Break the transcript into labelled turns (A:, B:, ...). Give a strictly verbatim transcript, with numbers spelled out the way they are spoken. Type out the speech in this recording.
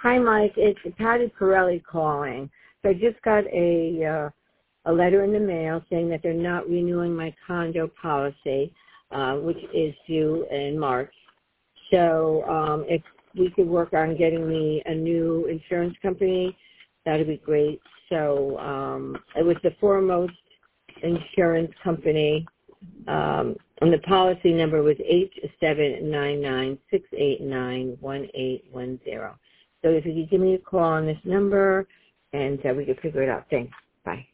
A: Hi, Mike. It's Patty Pirelli calling. So I just got a uh, a letter in the mail saying that they're not renewing my condo policy, uh, which is due in March. So um, if we could work on getting me a new insurance company, that would be great. So um, it was the Foremost Insurance Company, um, and the policy number was eight seven nine nine six eight nine one eight one zero. So if you could give me a call on this number, and uh, we could figure it out. Thanks. Bye.